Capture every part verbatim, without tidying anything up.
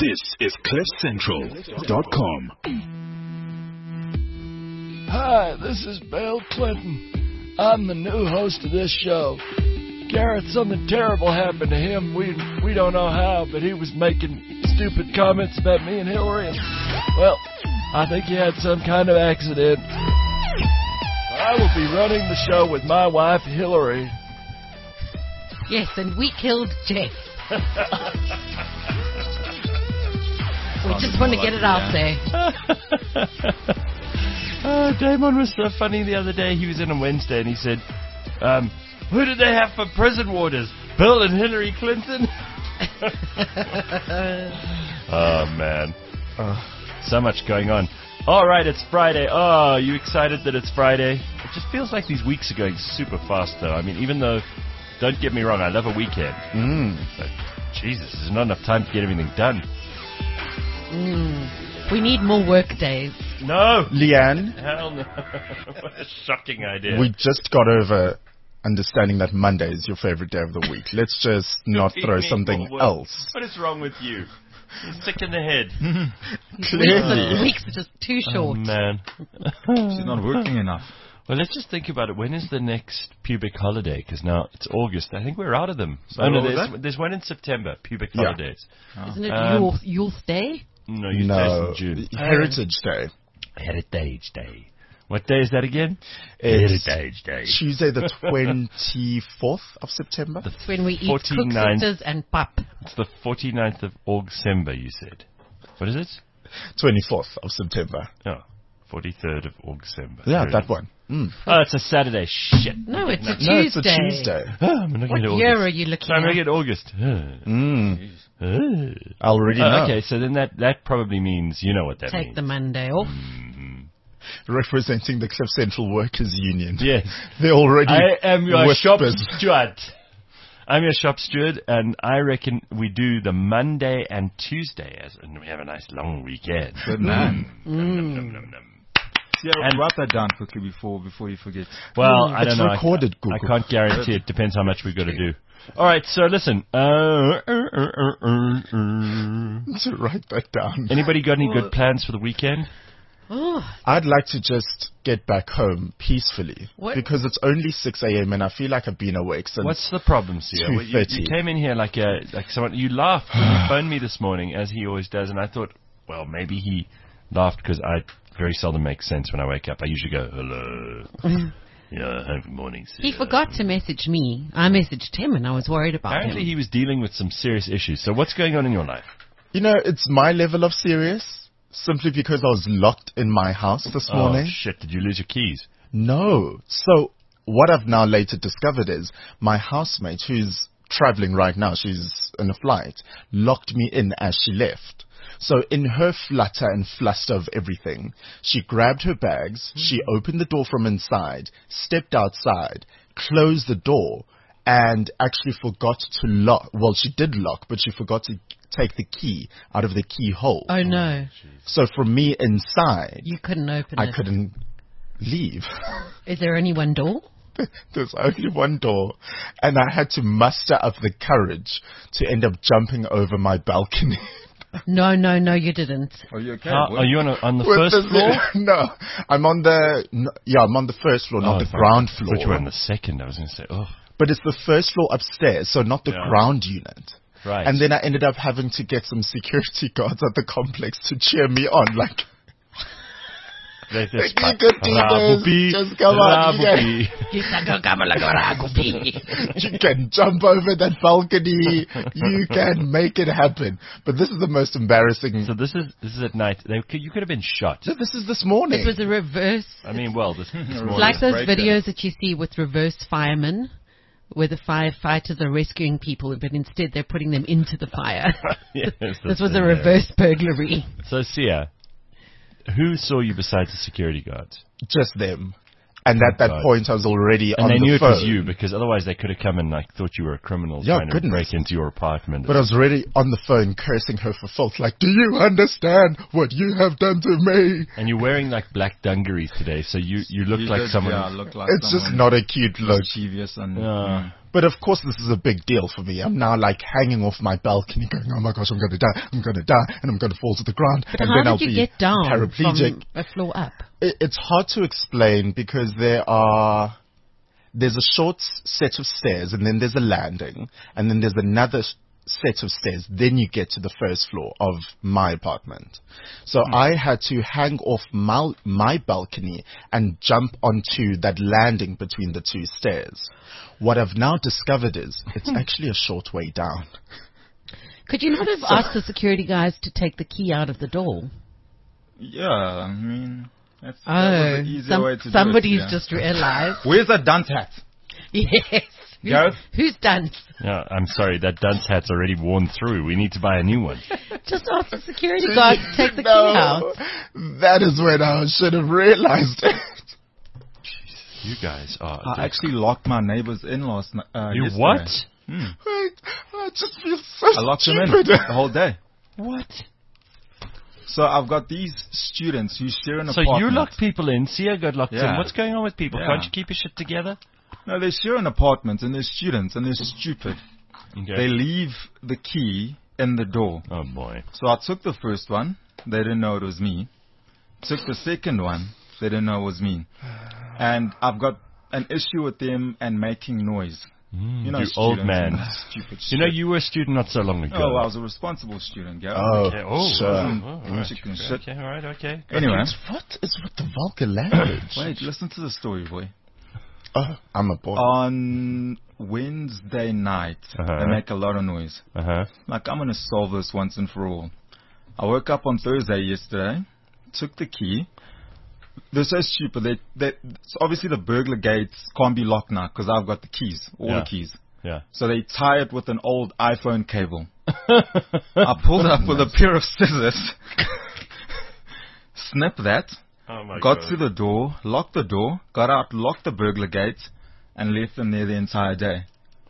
This is cliff central dot com. Hi, this is Bill Clinton. I'm the new host of this show. Garrett, something terrible happened to him. We we don't know how, but he was making stupid comments about me and Hillary. And, well, I think he had some kind of accident. I will be running the show with my wife, Hillary. Yes, and we killed Jeff. We just want to get it out there. Oh, Damon was so funny the other day. He was in on Wednesday and he said, um, who did they have for prison warders? Bill and Hillary Clinton? Oh, man. Oh, so much going on. All right, it's Friday. Oh, are you excited that it's Friday? It just feels like these weeks are going super fast, though. I mean, even though, don't get me wrong, I love a weekend. Mm. But, Jesus, there's not enough time to get everything done. Mm. We need more work days. No. Leanne? Hell no. What a shocking idea. We just got over understanding that Monday is your favorite day of the week. Let's just not throw something else. What is wrong with you? You're sick in the head. Clearly. The weeks are just too short. Oh, man. She's not working enough. Well, let's just think about it. When is the next pubic holiday? Because now it's August. I think we're out of them. So oh, no, what was there's, that? there's one in September, pubic Yeah. holidays. Isn't it Um, Yule, Yule's Day? No, you No. in June. Heritage Day. Heritage Day. What day is that again? It's Heritage Day. Tuesday the twenty-fourth of September. It's when we eat forty-ninth. cooksters and pap. It's the forty-ninth of August, you said. What is it? twenty-fourth of September. Oh, forty-third of August. Yeah, that one. Mm. Oh, it's a Saturday. Shit. No, it's a No, it's Tuesday. a Tuesday. Oh, I'm looking What at year August. are you looking So I'm at? looking at August. Mm. Oh. I already Oh, know. okay, so then that, that probably means, you know what that Take means. the Monday off. Representing the Cliff Central Workers Union. Yes. They're already I am your whispered. shop steward. I'm your shop steward, and I reckon we do the Monday and Tuesday, as, and we have a nice long weekend. Good man. Num, num, num, num, num. Yeah, And- write that down quickly before before you forget. Well, Mm, I don't it's know. I- recorded, I, I Google. can't guarantee. It depends how much we've got to do. All right, so listen. Uh, uh, uh, uh, uh, uh. To write that down. Anybody got any good plans for the weekend? Oh, I'd like to just get back home peacefully What? because it's only six a.m. and I feel like I've been awake since. What's the problem, Sia? Well, you, you came in here like a like someone. You laughed when you phoned me this morning, as he always does, and I thought, well, maybe he laughed because I very seldom make sense when I wake up. I usually go, hello. Yeah, good morning, Sia. he forgot to message me. I messaged him and I was worried about Apparently, him. he was dealing with some serious issues. So, what's going on in your life? You know, it's my level of serious simply because I was locked in my house this morning. Oh shit! Did you lose your keys? No. So what I've now later discovered is my housemate, who's traveling right now, she's in a flight, locked me in as she left. So in her flutter and fluster of everything, she grabbed her bags, she opened the door from inside, stepped outside, closed the door, and actually forgot to lock. Well, she did lock, but she forgot to take the key out of the keyhole. Oh, no. So from me inside, You couldn't open I it. couldn't leave. Is there only one door? There's only one door, and I had to muster up the courage to end up jumping over my balcony. No, no, no, you didn't. Are you okay? How, are you on, a, on the With first the- floor? No, I'm on the no, yeah, I'm on the first floor, not Oh, the sorry. ground I thought you were on floor. the second. I was going to say, oh, But it's the first floor upstairs, so not the Yeah. ground unit. right. And then I ended up having to get some security guards at the complex to cheer me on, like. They just You could do Rabupi, this. Just come on, you Rabupi. You can jump over that balcony. You can make it happen. But this is the most embarrassing. So this is this is at night. They, could- you could have been shot. So this is this morning. It was a reverse. I mean, well, this, this It's morning. like those breakdown. videos that you see with reverse firemen, where the firefighters are rescuing people, but instead they're putting them into the fire. Yes, This that's was a hilarious. reverse burglary. So, Sia, who saw you besides the security guards? Just them. And at that God. point, I was already And on they the knew phone. it was you, because otherwise they could have come and like thought you were a criminal Yeah, trying goodness. to break into your apartment. But I was already on the phone cursing her for filth. Like, do you understand what you have done to me? and you're wearing like black dungarees today, so you, you look You like did, someone. Yeah, look like It's just someone not a cute look. mischievous and Uh, mm. But of course, this is a big deal for me. I'm now like hanging off my balcony, going, "Oh my gosh, I'm going to die! I'm going to die, and I'm going to fall to the ground." But and how then did I'll you be get down paraplegic. from a floor up? It, it's hard to explain because there are there's a short s- set of stairs, and then there's a landing, and then there's another s- set of stairs. Then you get to the first floor of my apartment. So Hmm. I had to hang off my, my balcony and jump onto that landing between the two stairs. What I've now discovered is it's actually a short way down. Could you not have asked the security guys to take the key out of the door? Yeah, I mean, that's, that Oh, was the easier some- way to somebody's do it. yeah. just realized. Where's that dunce hat? Yes. Who's, Gareth? who's done? Yeah, I'm sorry, that dunce hat's already worn through. We need to buy a new one. Just ask the security guard to take the key No, out. that is when I should have realized it. You guys are... I actually locked my neighbors in last night. Uh, you yesterday. what? Wait, I just feel so I locked them in stupid. the whole day. What? So I've got these students who share an So apartment. you locked people in, Sia got locked in. Yeah. What's going on with people? Yeah. Can't you keep your shit together? No, they share an apartment and they're students and they're stupid. Okay. They leave the key in the door. Oh, boy. So I took the first one. They didn't know it was me. Took the second one. They didn't know it was me. And I've got an issue with them and making noise. Mm, You know, you old students man. and Stupid You know, shit. you were a student not so long ago. Oh, I was a responsible student, yeah. Oh, Okay. Oh, sure. oh, oh, all right. Chicken shit. Okay, all right, okay. Anyway, What is with the vulgar language? wait, listen to the story, boy. Oh, I'm a boy. On Wednesday night, Uh-huh. they make a lot of noise. Uh-huh. Like, I'm going to solve this once and for all. I woke up on Thursday yesterday, took the key. They're so stupid. They, they, so obviously, the burglar gates can't be locked now because I've got the keys, all Yeah. the keys. Yeah. So they tie it with an old iPhone cable. I pulled up with a pair of scissors, snipped that, Oh, my got God. to the door, locked the door, got out, locked the burglar gates, and left them there the entire day.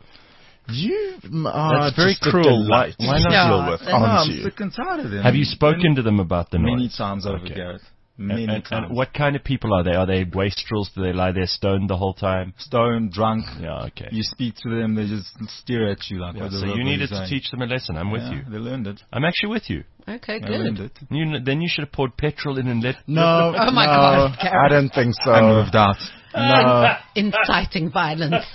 You mm, are That's very just a cruel. delight Why to not? Yeah, deal with, that's- No, aren't I'm you? sick and tired of them. Have you spoken to them about the noise? Many times over, Okay. Gareth. And, Many and, times. and what kind of people are they? Are they wastrels? Do they lie there stoned the whole time? Stoned, drunk. Yeah, okay. You speak to them, they just stare at you like. Yeah, what the so rubber you needed is to saying. teach them a lesson. I'm with Yeah, you. They learned it. I'm actually with you. Okay, They learned good. it. You kn- then you should have poured petrol in and let. No, Oh my no, God, I Gareth. don't think so. I moved out. No, Inciting violence.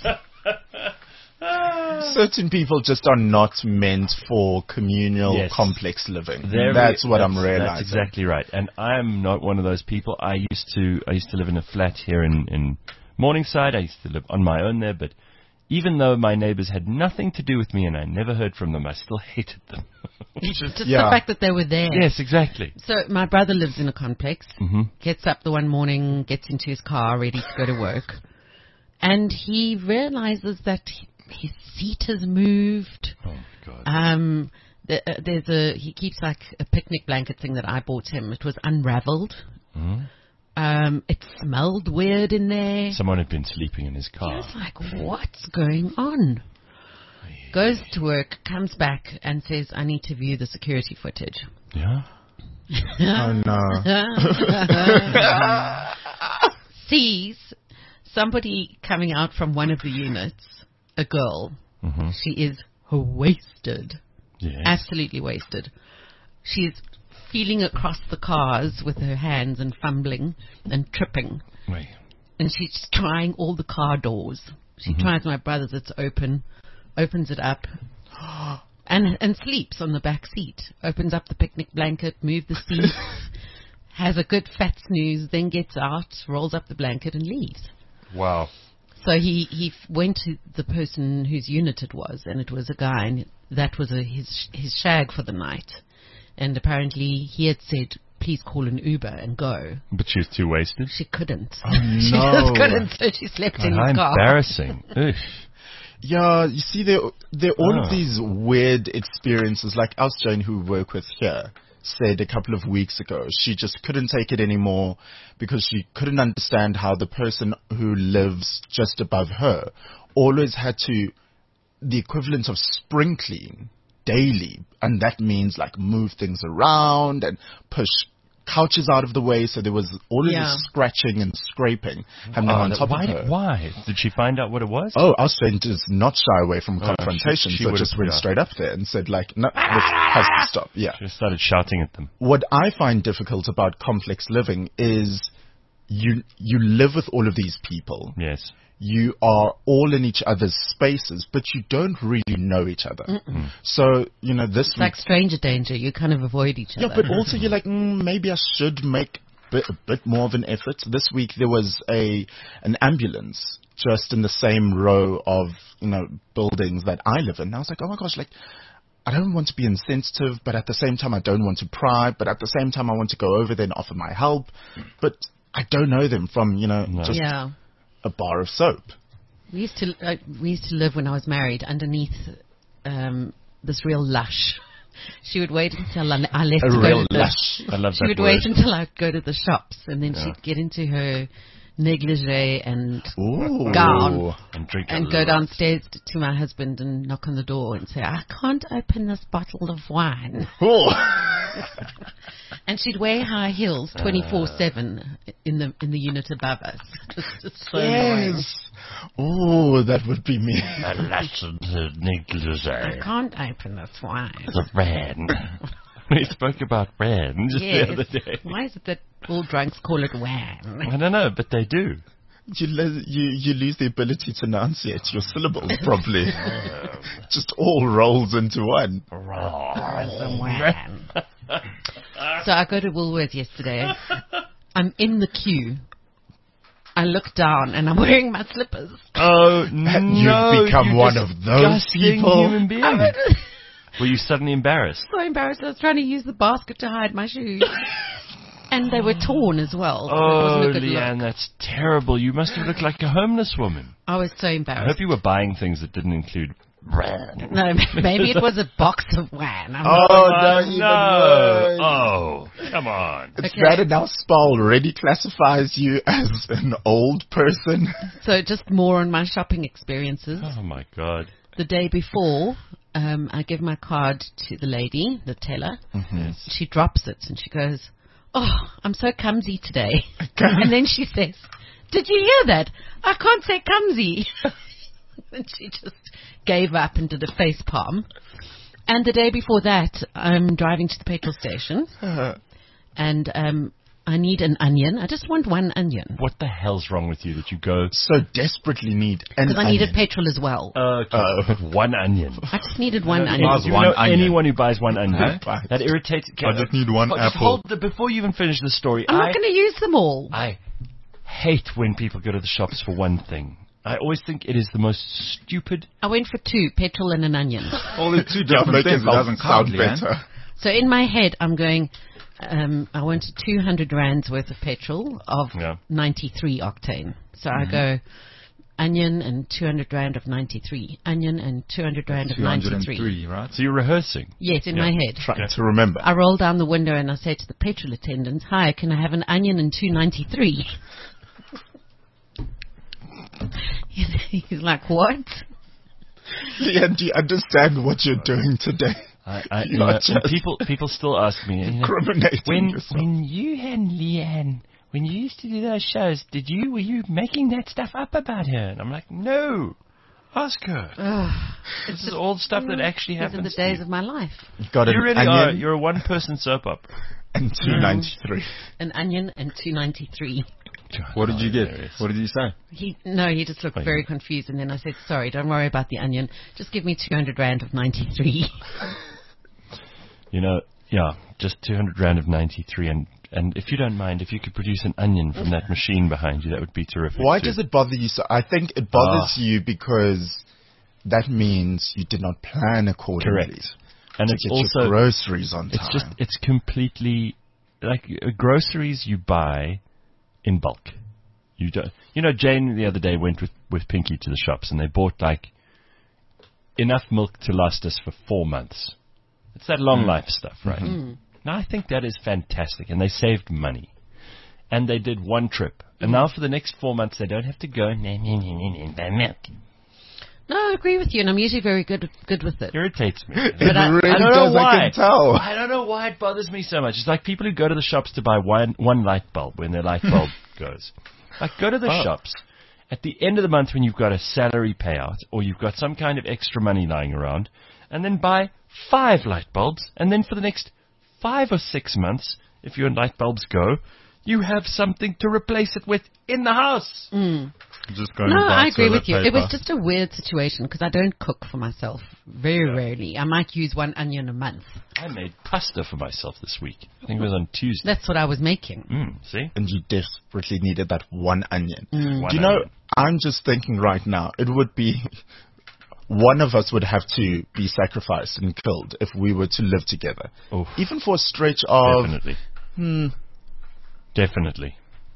certain people just are not meant for communal, Yes. complex living. There that's we- what I'm that's- realizing. That's exactly right. And I'm not one of those people. I used to I used to live in a flat here in, in Morningside. I used to live on my own there, but even though my neighbors had nothing to do with me and I never heard from them, I still hated them. Just Yeah. the fact that they were there. Yes, exactly. So my brother lives in a complex, hmm gets up the one morning, gets into his car, ready to go to work, and he realizes that he- his seat has moved. Oh God. Um, the, uh, there's a he keeps like a picnic blanket thing that I bought him. It was unraveled. Mhm. Um, it smelled weird in there. Someone had been sleeping in his He car. was like, "What's going on?" Goes to work, comes back, and says, "I need to view the security footage." Yeah. Oh no. Sees somebody coming out from one of the units, a girl. hmm She is wasted, Yes. absolutely wasted. She's feeling across the cars with her hands and fumbling and tripping. Wait. And she's trying all the car doors. She Mm-hmm. tries my brother's, it's open, opens it up, and and sleeps on the back seat. Opens up the picnic blanket, moves the seats, has a good fat snooze, then gets out, rolls up the blanket, and leaves. Wow. So he, he f- went to the person whose unit it was, and it was a guy, and that was a, his his shag for the night. And apparently he had said, "Please call an Uber and go." But she was too wasted. She couldn't. Oh, She no. just couldn't, so she slept God, in how his car. embarrassing. Ugh. Yeah, you see, there there are all Ah. of these weird experiences. Like us, Jane, who we work with here, said a couple of weeks ago, she just couldn't take it anymore because she couldn't understand how the person who lives just above her always had to, the equivalent of spring clean daily, and that means like move things around and push couches out of the way, so there was all of Yeah. this scratching and scraping happening Oh, on that- top why, of her. why? Did she find out what it was? Oh, our friend does not shy away from Oh, confrontation, she- she so would've- just went yeah. straight up there and said, like, no, this has to stop. Yeah. She started shouting at them. What I find difficult about complex living is you you live with all of these people. Yes. You are all in each other's spaces, but you don't really know each other. So, you know, this It's like stranger danger. You kind of avoid each yeah, other. but also you're like, mm, maybe I should make bit, a bit more of an effort. This week there was a an ambulance just in the same row of, you know, buildings that I live in. And I was like, oh my gosh, like, I don't want to be insensitive, but at the same time I don't want to pry, but at the same time I want to go over there and offer my help. But I don't know them from, you know, No. just yeah. a bar of soap. We used to uh, we used to live when I was married underneath um, this real lush. She would wait until I, I left A to go real to the, lush. I love She that would word. wait until I'd go to the shops, and then Yeah. she'd get into her negligee and Ooh. Gown. And drink a and go lot. downstairs t- to my husband and knock on the door and say, I can't open this bottle of wine. Oh. And she'd wear high heels twenty-four seven in the in the unit above us. Just, just so annoying. Yes. Oh, that would be me. A lesson to I negligee. can't open this wine. The brand. We spoke about brand just Yes. the other day. Why is it that all drunks call it wine? I don't know, but they do. You, le- you you lose the ability to enunciate your syllables properly. Just all rolls into one. The wine. So I go to Woolworths yesterday. I'm in the queue. I look down and I'm wearing my slippers. Oh, You've no. become you one of those disgusting people. Human being. Were you suddenly embarrassed? So embarrassed. I was trying to use the basket to hide my shoes. And they were torn as well. So it Oh, wasn't a good Leanne, look. that's terrible. You must have looked like a homeless woman. I was so I embarrassed. hope you were buying things that didn't include brand. No, maybe it was a box of wine. I'm Oh, not- no, Oh, even no. worse. Oh, come on. It's Okay. that and now Spa already classifies you as an old person. So just more on my shopping experiences. Oh, my God. The day before, um, I give my card to the lady, the teller. Yes. She drops it and she goes, oh, I'm so clumsy today. And then she says, did you hear that? I can't say clumsy. And she just gave up and did a face palm. And the day before that, I'm driving to the petrol station and um, I need an onion. I just want one onion What the hell's wrong with you that you go, So desperately need an because I needed onion. petrol as well. okay, Oh. but one onion? I just needed one Uh, onion. Miles Do you one know onion. anyone who buys one onion? Huh? That irritates. I just need one Oh, just apple. hold the, before you even finish the story. I'm I, not going to use them all. I hate when people go to the shops for one thing. I always think it is the most stupid. I went for two, petrol and an onion. All the two Yeah, different make things. It yourself doesn't count, sound Leanne. better. So in my head, I'm going, um, I wanted two hundred rands worth of petrol of Yeah. ninety-three octane. So I go, onion and two hundred rand of ninety-three. Onion and two hundred rand of two hundred ninety-three. three, right? So you're rehearsing. Yes, in Yeah. my head. Trying to remember. I roll down the window and I say to the petrol attendant, hi, can I have an onion and two ninety-three? He's like, what? Leanne, do you understand what you're doing today? I, I, you You're know, just and people people still ask me, you know, Incriminating when yourself. when you and Leanne, when you used to do those shows, did you were you making that stuff up about her? And I'm like, no, ask her. Ugh, This is all stuff that actually these are happens. the to days you. of my life. You've got You an really are. onion You're a one-person soap opera. and two ninety-three. An onion and two ninety-three. What did you get? Hilarious. What did you say? He no, he just looked Oh, very yeah. confused, and then I said, "Sorry, don't worry about the onion. Just give me two hundred rand of ninety-three." You know, yeah, just two hundred rand of ninety-three, and and if you don't mind, if you could produce an onion from that machine behind you, that would be terrific. Why too. does it bother you so? I think it bothers Ah. you because that means you did not plan accordingly. Correct. And to it's get also your groceries on time. it's just it's completely like uh, groceries you buy in bulk. You don't, you know, Jane the other day went with with Pinky to the shops, and they bought like enough milk to last us for four months. It's that long life stuff, right? Now I think that is fantastic, and they saved money, and they did one trip, and now for the next four months they don't have to go and buy milk. No, I agree with you, and I'm usually very good good with it. Irritates me. It But I- really I don't does, know why. I can tell. I don't know why it bothers me so much. It's like people who go to the shops to buy one one light bulb when their light bulb goes. Like, go to the Oh. shops at the end of the month when you've got a salary payout or you've got some kind of extra money lying around, and then buy five light bulbs, and then for the next five or six months, if your light bulbs go, you have something to replace it with in the house. Just going No, to buy I agree toilet with you. It paper. was just a weird situation because I don't cook for myself very rarely. I might use one onion a month. I made pasta for myself this week. I think it was on Tuesday. That's what I was making. Mm, see? And you desperately needed that one onion. Mm. One Do you know, onion. I'm just thinking right now, it would be, one of us would have to be sacrificed and killed if we were to live together. Oof. Even for a stretch of Definitely. hmm, Definitely.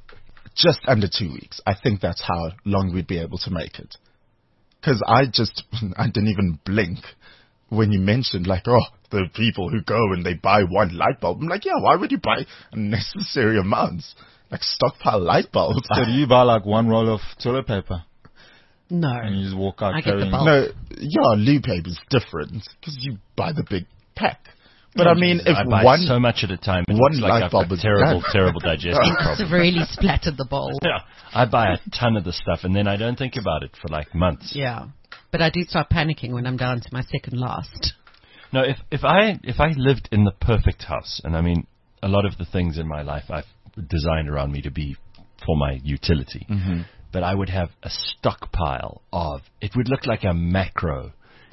just under two weeks. I think that's how long we'd be able to make it. Because I just, I didn't even blink when you mentioned, like, oh, the people who go and they buy one light bulb. I'm like, yeah, why would you buy unnecessary amounts? Like, stockpile light bulbs. So do you buy like one roll of toilet paper No. and you just walk out I get the carrying? bulk. No, yeah, loo paper is different because you buy the big pack. But I mean, if I buy one, so much at a time, it one looks like light I've got bulb is terrible, done. terrible digestive problems. Severely splattered the bowl. Yeah, I buy a ton of the stuff and then I don't think about it for like months. Yeah. But I do start panicking when I'm down to my second last. No, if if I if I lived in the perfect house, and I mean a lot of the things in my life I've designed around me to be for my utility, Mm-hmm. but I would have a stockpile of. It would look like a macro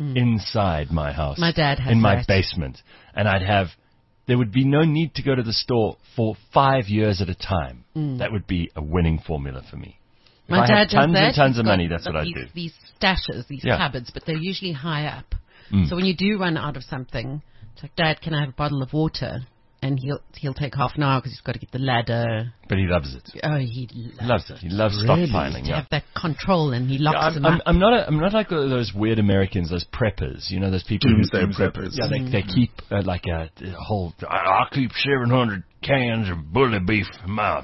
inside my house. My dad has in my that. basement, and I'd have. There would be no need to go to the store for five years at a time. That would be a winning formula for me. If My I dad had does tons that. and tons He's of got money, that's what I'd these, do. These stashes, these Yeah. cupboards, but they're usually high up. Mm. So when you do run out of something, it's like, Dad, can I have a bottle of water? And he'll he'll take half an hour because he's got to get the ladder. But he loves it. Oh, he He loves, loves it. He loves Really? stockpiling. to Yeah. have that control, and he locks Yeah, them I'm, I'm, up. I'm not. A, I'm not like those weird Americans, those preppers. You know, those people Doomsday who preppers. Yeah, they they keep uh, like a, a whole. I, I keep seven hundred cans of bully beef in my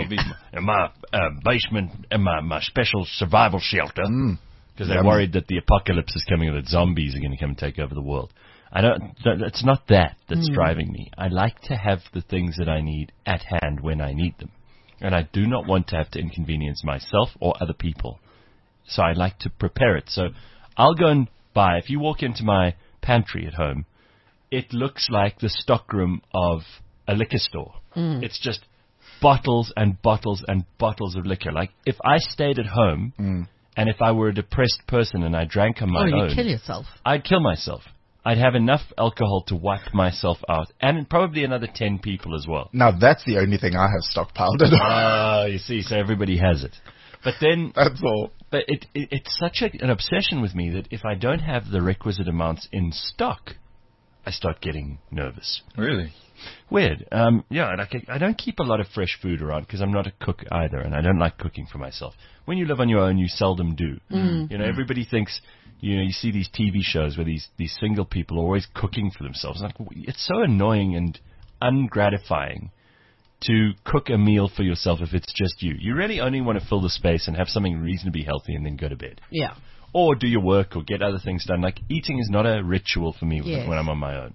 in my uh, basement in my my special survival shelter because they're Yummy. worried that the apocalypse is coming or that zombies are going to come and take over the world. I don't. don't- It's not that that's driving me. I like to have the things that I need at hand when I need them, and I do not want to have to inconvenience myself or other people. So I like to prepare it. So I'll go and buy. If you walk into my pantry at home, it looks like the stockroom of a liquor store. It's just bottles and bottles and bottles of liquor. Like if I stayed at home and if I were a depressed person and I drank on my Oh, you own, kill yourself. I'd kill myself. I'd have enough alcohol to wipe myself out, and probably another ten people as well. Now that's the only thing I have stockpiled. At Oh, you see, so everybody has it. But then, That's all. but it, it it's such a, an obsession with me that if I don't have the requisite amounts in stock, I start getting nervous. Really? Weird. Um, yeah, like I, I don't keep a lot of fresh food around because I'm not a cook either, and I don't like cooking for myself. When you live on your own, you seldom do. You know, everybody thinks. You know, you see these T V shows where these, these single people are always cooking for themselves. Like, it's so annoying and ungratifying to cook a meal for yourself if it's just you. You really only want to fill the space and have something reasonably healthy and then go to bed. Yeah. Or do your work or get other things done. Like, eating is not a ritual for me when- Yes. when I'm on my own.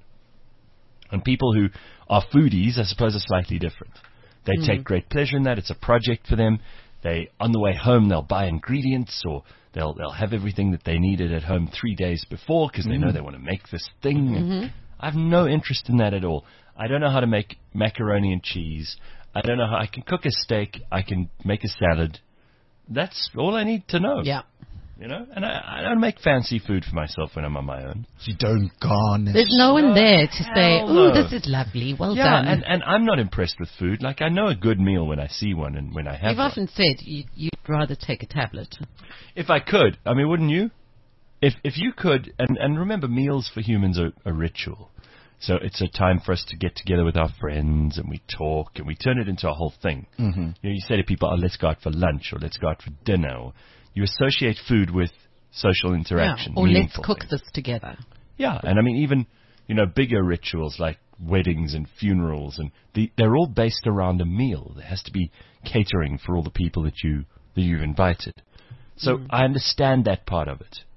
And people who are foodies, I suppose, are slightly different. They take great pleasure in that. It's a project for them. They, on the way home, they'll buy ingredients or they'll they'll have everything that they needed at home three days before because they know they want to make this thing. And I have no interest in that at all. I don't know how to make macaroni and cheese. I don't know how I can cook a steak. I can make a salad. That's all I need to know. Yeah. You know, and I, I don't make fancy food for myself when I'm on my own. You don't garnish. There's no one there to say, hell "Oh, no. this is lovely. Well Yeah, done." and, and I'm not impressed with food. Like, I know a good meal when I see one and when I have You've one. often said you, you'd rather take a tablet. If I could, I mean, wouldn't you? If if you could, and, and remember, meals for humans are a ritual. So it's a time for us to get together with our friends and we talk and we turn it into a whole thing. Mm-hmm. You know, you say to people, oh, let's go out for lunch or let's go out for dinner. Or you associate food with social interaction. Yeah. Or let's meaningful cook things. this together. Yeah, and I mean, even, you know, bigger rituals like weddings and funerals, and the, they're all based around a meal. There has to be catering for all the people that, you, that you've invited. So I understand that part of it.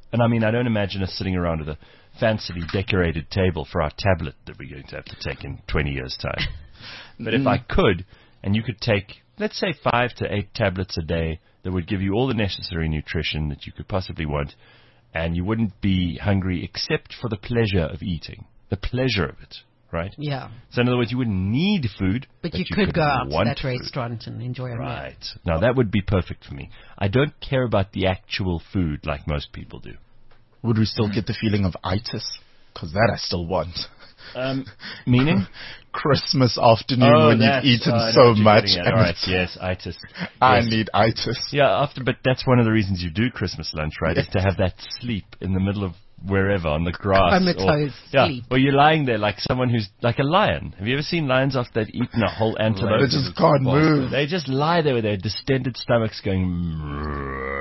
And I mean, I don't imagine us sitting around with a fancily decorated table for our tablet that we're going to have to take in twenty years' time. But if I could, and you could take, let's say, five to eight tablets a day that would give you all the necessary nutrition that you could possibly want, and you wouldn't be hungry except for the pleasure of eating, the pleasure of it, right? Yeah. So in other words, you wouldn't need food, But, but you, could, go out to want that food. restaurant and enjoy a meal. Right. Now, that would be perfect for me. I don't care about the actual food like most people do. Would we still get the feeling of itis? Because that I still want. Um, meaning? Christmas afternoon Oh, when you've that's- eaten oh, I know so what you're much. getting at. and All right, yes, itis. I Yes. need itis. Yeah, after, but that's one of the reasons you do Christmas lunch, right? Is to have that sleep in the middle of wherever, on the grass. Or, Comatose yeah, sleep. or you're lying there like someone who's like a lion. Have you ever seen lions after they've eaten a whole antelope? They just can't move. They just lie there with their distended stomachs going...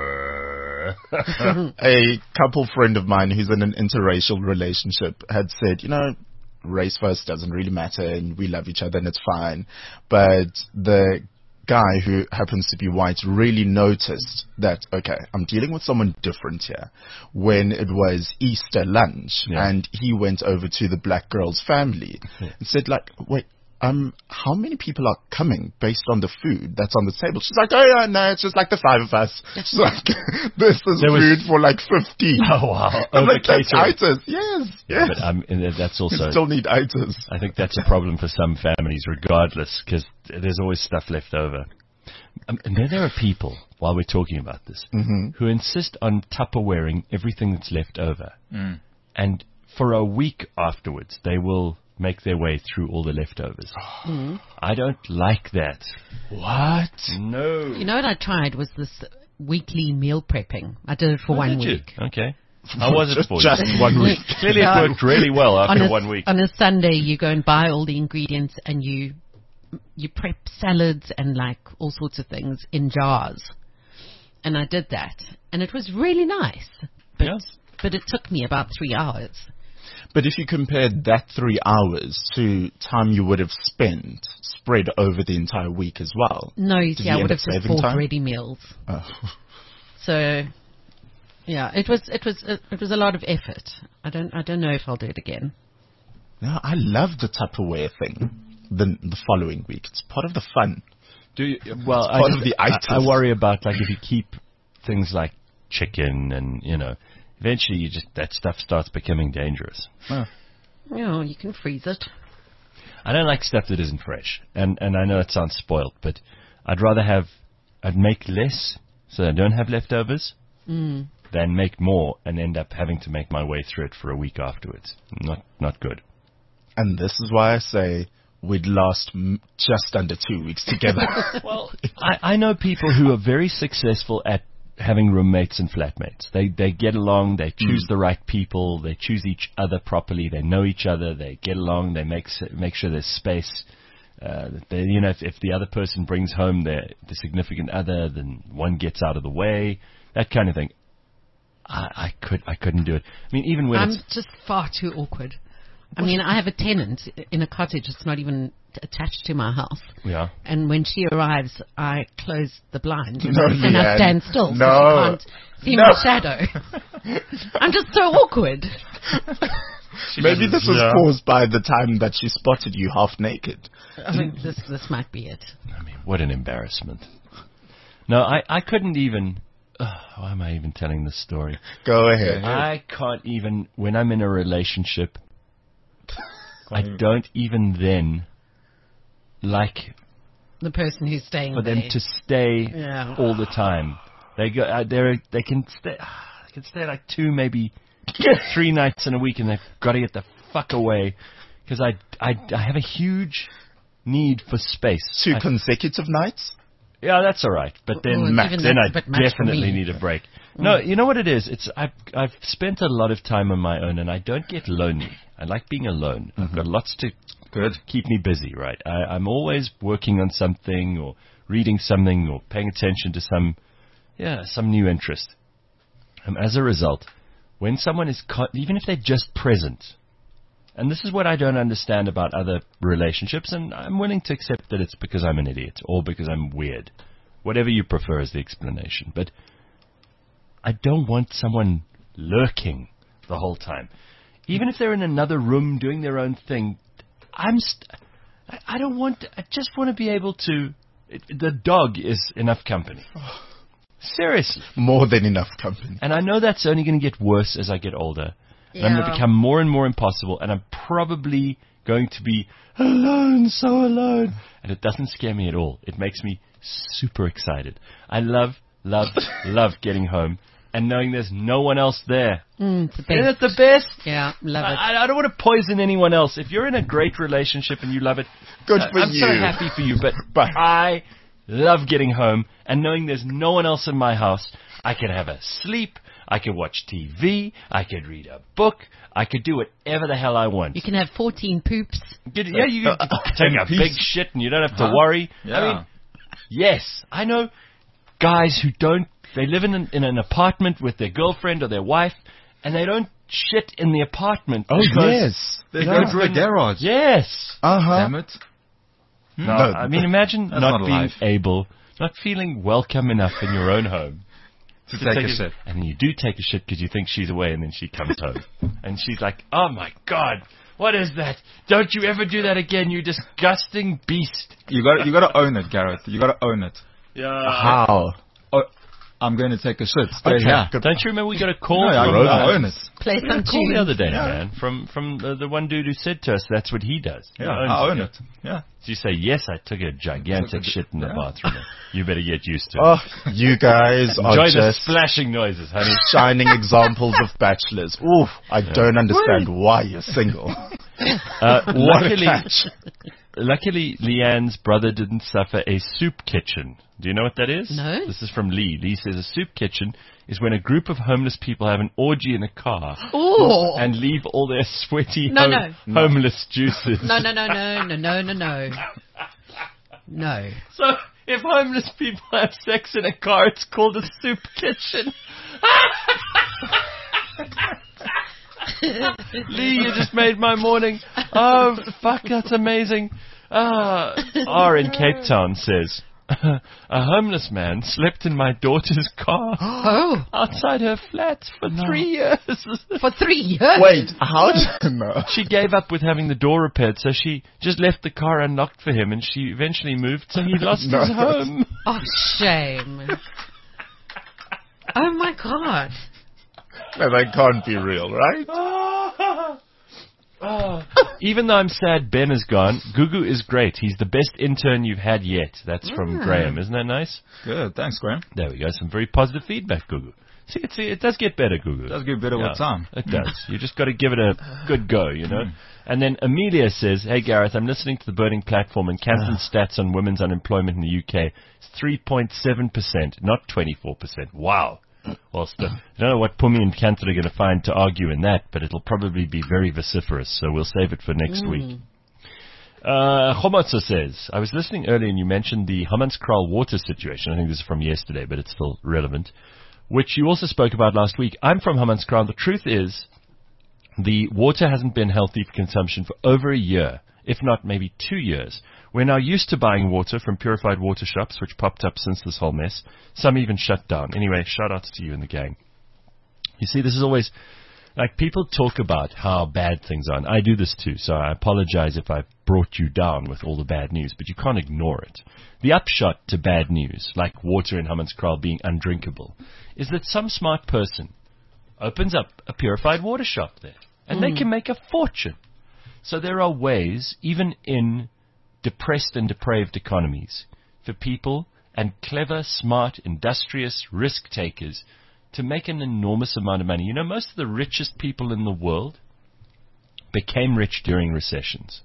A couple friend of mine who's in an interracial relationship had said, you know, race first doesn't really matter and we love each other and it's fine. But the guy who happens to be white really noticed that, okay, I'm dealing with someone different here. When it was Easter lunch Yeah. and he went over to the black girl's family and said like, wait, Um, how many people are coming based on the food that's on the table? She's like, oh yeah, no, it's just like the five of us. She's like, this is There was- food for like fifty. Oh, wow. I'm like, that's Over-catering. itis. Yes, yes. But um, and that's You also... still need itis. I think that's a problem for some families, regardless, because there's always stuff left over. Um, and then there are people, while we're talking about this, Mm-hmm. who insist on Tupperwaring everything that's left over. Mm. And for a week afterwards, they will make their way through all the leftovers. I don't like that. What? No. You know what I tried was this weekly meal prepping. I did it for Oh, one did you? week. Okay. How was it just, for you? just one week. Clearly it worked really well on after a, one week. On a Sunday, you go and buy all the ingredients and you you prep salads and like all sorts of things in jars. And I did that, and it was really nice. But, Yes. but it took me about three hours. But if you compared that three hours to time you would have spent spread over the entire week as well. No, you Did see, you I end would up have just saving bought time? ready meals. Oh. So, yeah, it was it was it, it was a lot of effort. I don't I don't know if I'll do it again. No, I love the Tupperware thing. The the following week, it's part of the fun. Do you, well, I, part of the I, itis. I worry about like if you keep things like chicken and you know, eventually you just that stuff starts becoming dangerous. You know, you can freeze it. I don't like stuff that isn't fresh, and and I know it sounds spoiled, but I'd rather have I'd make less so I don't have leftovers Mm. than make more and end up having to make my way through it for a week afterwards. Not not good. And this is why I say we'd last m- just under two weeks together. Well, I, I know people who are very successful at having roommates and flatmates. They they get along. They choose the right people. They choose each other properly. They know each other. They get along. They make s- make sure there's space. Uh, they, you know, if, if the other person brings home their the significant other, then one gets out of the way. That kind of thing. I, I could I couldn't do it. I mean, even when I'm it's just far too awkward. I mean, I have a tenant in a cottage. It's not even attached to my house. yeah. And when she arrives, I close the blinds No, and I Leanne. stand still No. so she can't see No. my shadow. I'm just so awkward. Maybe this was Yeah. caused by the time that she spotted you half naked. I mean, this this might be it. I mean, what an embarrassment. No, I, I couldn't even... Uh, why am I even telling this story? Go ahead. I can't even... When I'm in a relationship, I don't even then like The person who's staying for there. them to stay Yeah. all the time. They go. Uh, they they can stay. They can stay like two, maybe three nights in a week, and they've got to get the fuck away because I, I I have a huge need for space. Two I- consecutive nights? Yeah, that's all right. But then, Well, Max, even then that's I a bit much for definitely me. need a break. No, you know what it is? It's I've I've spent a lot of time on my own, and I don't get lonely. I like being alone. I've got lots to Good. keep me busy. Right, I, I'm always working on something, or reading something, or paying attention to some, yeah, some new interest. And as a result, when someone is co- even if they're just present. And this is what I don't understand about other relationships, and I'm willing to accept that it's because I'm an idiot or because I'm weird. Whatever you prefer is the explanation. But I don't want someone lurking the whole time. Even if they're in another room doing their own thing, I'm st- I, I don't want, I just want to be able to, it, the dog is enough company. Seriously. More than enough company. And I know that's only going to get worse as I get older. And I'm going to Yeah. become more and more impossible, and I'm probably going to be alone, so alone. And it doesn't scare me at all. It makes me super excited. I love, love, love getting home and knowing there's no one else there. Mm, it's the Isn't best. it the best? Yeah, love it. I, I don't want to poison anyone else. If you're in a great relationship and you love it, Good I- for I'm you. so happy for you. But, but I love getting home and knowing there's no one else in my house. I can have a sleep. I can watch T V. I could read a book. I could do whatever the hell I want. You can have fourteen poops. Get- yeah, you can take a peace. big shit and you don't have to Huh? worry. Yeah. I mean, yes, I know guys who don't, they live in an, in an apartment with their girlfriend or their wife, and they don't shit in the apartment. Oh, because yes. They Yeah. go to a garage. Yes. Uh-huh. Damn it. No, No. I mean, imagine That's not not being life. able, not feeling welcome enough in your own home. To take a shit. And then you do take a shit because you think she's away, and then she comes home. And she's like, oh my God, what is that? Don't you ever do that again, you disgusting beast. You got you got to own it, Gareth. You got to own it. Yeah. How? Oh, I'm going to take a shit. Stay Okay, here. good. Don't you remember we got a call No, I, from, I uh, own it. Play we got some a call the tunes. other day, man, from from the, the one dude who said to us that's what he does. He Yeah, owns I own it. Yeah. So you say, yes, I took a gigantic Took a- shit in the yeah. bathroom. You better get used to it. Oh, you guys Enjoy are the just splashing noises, honey. shining examples of bachelors. Ooh, I don't understand why you're single. Uh, What a luckily, catch. luckily, Leanne's brother didn't suffer a soup kitchen. Do you know what that is? No. This is from Lee. Lee says a soup kitchen is when a group of homeless people have an orgy in a car Ooh. and leave all their sweaty No, home- no. homeless juices. No, no, no, no, no, no, no, no. No. So if homeless people have sex in a car, it's called a soup kitchen. Lee, you just made my morning. Oh, fuck, that's amazing. Uh, R in Cape Town says, a homeless man slept in my daughter's car Oh, outside her flat for three years. for three years. Wait, how do you know? She gave up with having the door repaired, so she just left the car unlocked for him, and she eventually moved, so he lost No. his home. Oh, shame. Oh, my God. No, that can't be real, right? Oh. Even though I'm sad Ben is gone, Gugu is great. He's the best intern you've had yet. That's from Mm. Graham. Isn't that nice? Good. Thanks, Graham. There we go. Some very positive feedback, Gugu. See, it's, it does get better, Gugu. It does get better Yeah, with time. It does. You just got to give it a good go, you know. And then Amelia says, "Hey Gareth, I'm listening to the Burning Platform, and Canton's stats on women's unemployment in the U K is three point seven percent, not twenty-four percent. Wow." Well, st- I don't know what Pumi and Canton are going to find to argue in that, but it'll probably be very vociferous, so we'll save it for next week. Uh, Chomotso says, I was listening earlier and you mentioned the Hammanskraal water situation. I think this is from yesterday, but it's still relevant, which you also spoke about last week. I'm from Hammanskraal. The truth is, the water hasn't been healthy for consumption for over a year, if not maybe two years. We're now used to buying water from purified water shops, which popped up since this whole mess. Some even shut down. Anyway, shout outs to you and the gang. You see, this is always, like, people talk about how bad things are, and I do this too, so I apologize if I brought you down with all the bad news, but you can't ignore it. The upshot to bad news, like water in Hammanskraal being undrinkable, is that some smart person opens up a purified water shop there, and they can make a fortune. So there are ways, even in depressed and depraved economies, for people and clever, smart, industrious risk takers to make an enormous amount of money. You know, most of the richest people in the world became rich during recessions.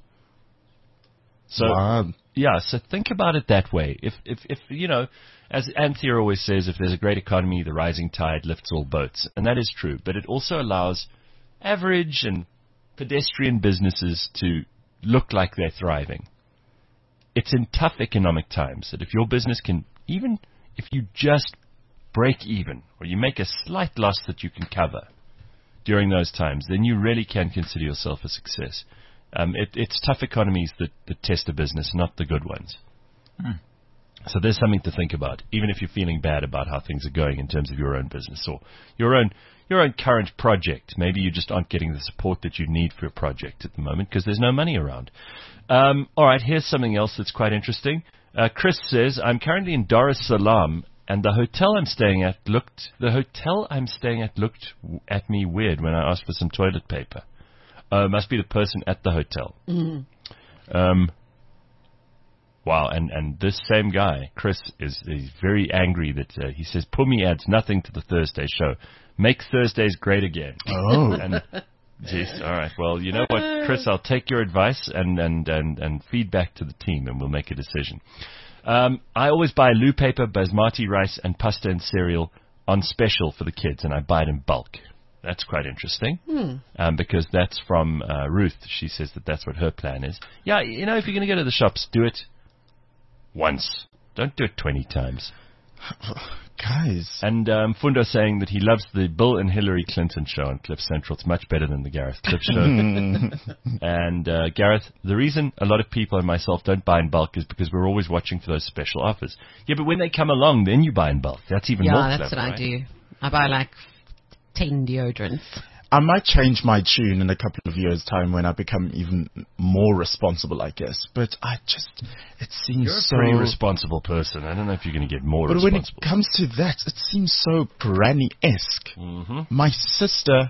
So, Wow. yeah, so think about it that way. If, if, if you know, as Anthea always says, if there's a great economy, the rising tide lifts all boats. And that is true. But it also allows average and pedestrian businesses to look like they're thriving. It's in tough economic times that if your business can, even if you just break even, or you make a slight loss that you can cover during those times, then you really can consider yourself a success. Um, it, it's tough economies that, that test a business, not the good ones. Hmm. So there's something to think about, even if you're feeling bad about how things are going in terms of your own business or your own your own current project. Maybe you just aren't getting the support that you need for your project at the moment because there's no money around. Um, all right, here's something else that's quite interesting. Uh, Chris says, I'm currently in Dar es Salaam, and the hotel I'm staying at looked the hotel I'm staying at looked w- at me weird when I asked for some toilet paper. Uh, must be the person at the hotel. Mm. Um, wow, and, and this same guy, Chris, is is very angry that uh, he says Pumi adds nothing to the Thursday show. Make Thursdays great again. Oh. And, geez, all right. Well, you know what, Chris, I'll take your advice and, and, and, and feedback to the team, and we'll make a decision. Um, I always buy loo paper, basmati rice, and pasta and cereal on special for the kids, and I buy it in bulk. That's quite interesting, Hmm. um, because that's from uh, Ruth. She says that that's what her plan is. Yeah, you know, if you're going to go to the shops, do it once. Don't do it twenty times. Guys. And um, Fundo saying that he loves the Bill and Hillary Clinton show on Cliff Central. It's much better than the Gareth Cliff show. And uh, Gareth, the reason a lot of people and myself don't buy in bulk is because we're always watching for those special offers. Yeah, but when they come along, then you buy in bulk. That's even Yeah, more that's clever, what I right? do. I buy like ten deodorants. I might change my tune in a couple of years' time when I become even more responsible, I guess. But I just, it seems You're a so... pretty responsible person. I don't know if you're going to get more But when it responsible. comes to that, it seems so granny-esque. Mm-hmm. My sister,